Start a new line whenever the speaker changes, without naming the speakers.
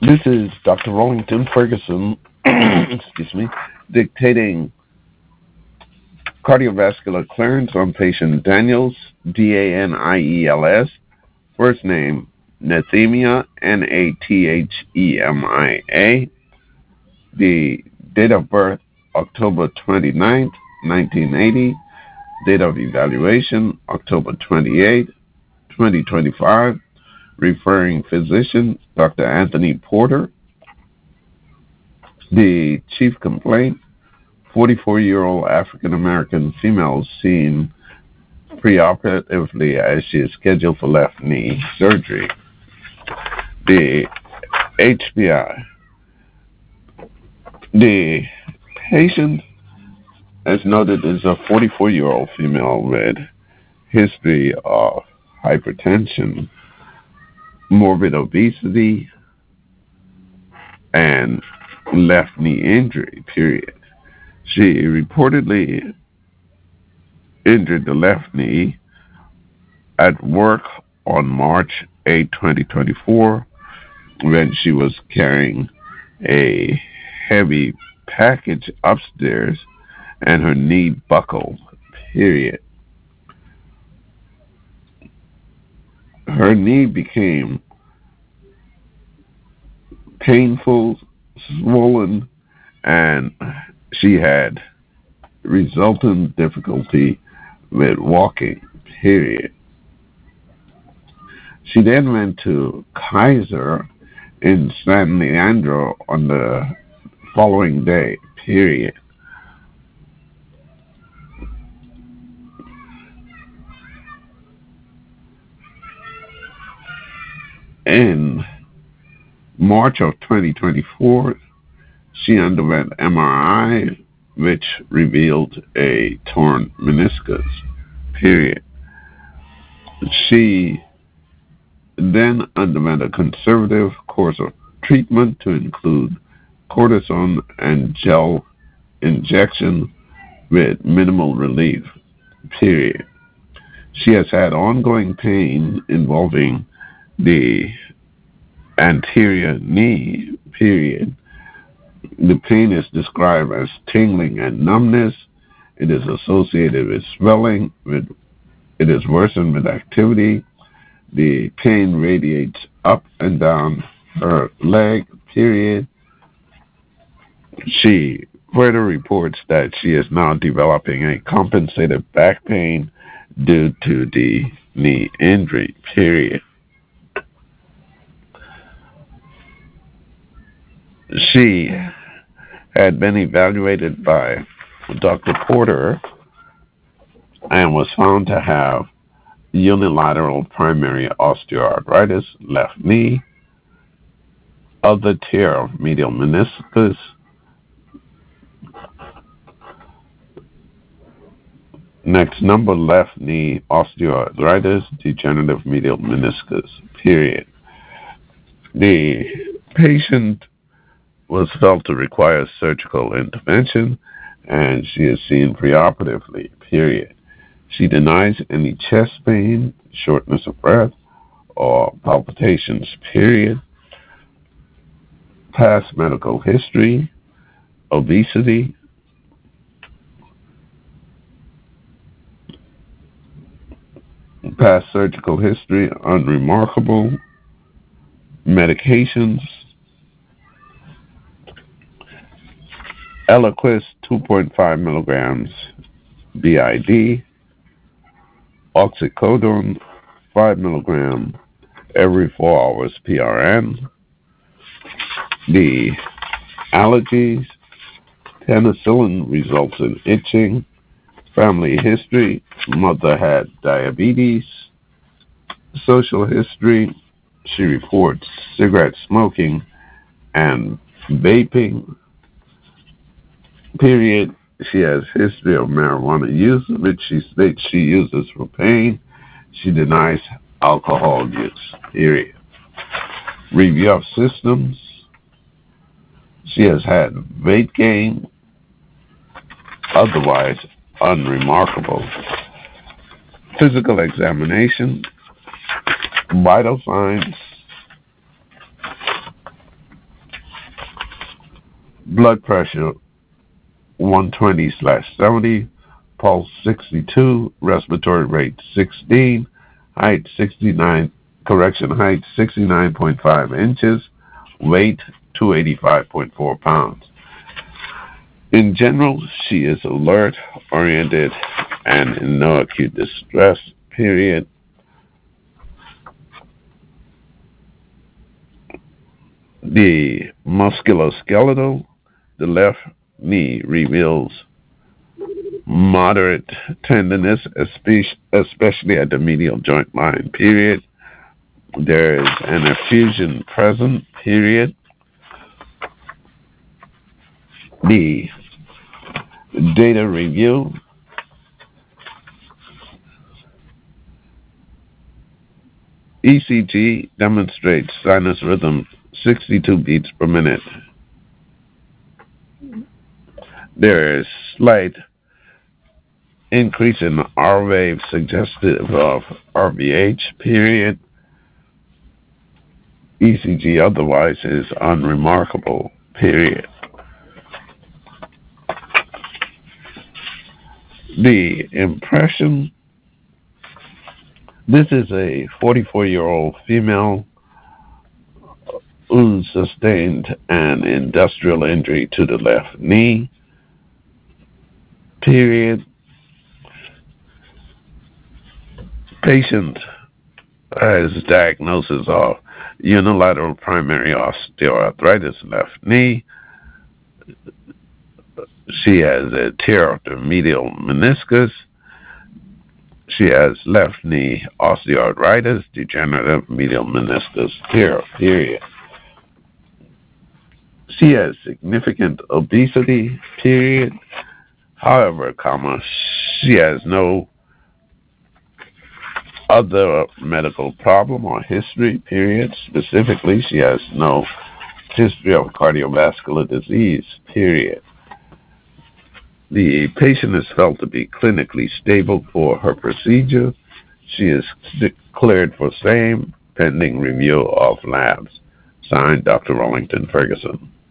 This is Dr. Rollington Ferguson, excuse me, dictating cardiovascular clearance on patient Daniels, Daniels, first name Nathemia, Nathemia, the date of birth October 29th, 1980, date of evaluation October 28th, 2025, referring physician Dr. Anthony Porter, the chief complaint 44-year-old African American female seen preoperatively as she is scheduled for left knee surgery. The HBI. The patient, as noted, is a 44-year-old female with history of hypertension, morbid obesity, and left knee injury, period. She reportedly injured the left knee at work on March 8th, 2024, when she was carrying a heavy package upstairs and her knee buckled, period. Her knee became painful, swollen, and she had resultant difficulty with walking, period. She then went to Kaiser in San Leandro on the following day, period. In March of 2024, she underwent MRI, which revealed a torn meniscus, period. She then underwent a conservative course of treatment to include cortisone and gel injection with minimal relief, period. She has had ongoing pain involving the anterior knee, period. The pain is described as tingling and numbness. It is associated with swelling. It is worsened with activity. The pain radiates up and down her leg, period. She further reports that she is now developing a compensated back pain due to the knee injury, period. She had been evaluated by Dr. Porter and was found to have unilateral primary osteoarthritis, left knee, of the tear of medial meniscus, next number left knee osteoarthritis, degenerative medial meniscus, period. The patient was felt to require surgical intervention and she is seen preoperatively, period. She denies any chest pain, shortness of breath, or palpitations, period. Past medical history, obesity, past surgical history, unremarkable, medications, Eliquis 2.5 milligrams BID, oxycodone 5 milligram every 4 hours PRN. The allergies, penicillin results in itching. Family history, mother had diabetes. Social history, she reports cigarette smoking and vaping, period. She has history of marijuana use, which she states she uses for pain. She denies alcohol use, period. Review of systems, she has had weight gain, otherwise unremarkable. Physical examination, vital signs, blood pressure 120/70, pulse 62, respiratory rate 16, height 69.5 inches, weight 285.4 pounds. In general, she is alert, oriented, and in no acute distress, period. The musculoskeletal, the left knee reveals moderate tenderness, especially at the medial joint line, period. There is an effusion present, period. The data review, ECG demonstrates sinus rhythm 62 beats per minute. There is slight increase in R wave suggestive of RVH, period. ECG otherwise is unremarkable, period. The impression, this is a 44-year-old female who sustained an industrial injury to the left knee, period. Patient has diagnosis of unilateral primary osteoarthritis, left knee. She has a tear of the medial meniscus. She has left knee osteoarthritis, degenerative medial meniscus tear, period. She has significant obesity, period. However, she has no other medical problem or history, period. Specifically, she has no history of cardiovascular disease, period. The patient is felt to be clinically stable for her procedure. She is cleared for same pending review of labs. Signed, Dr. Rollington Ferguson.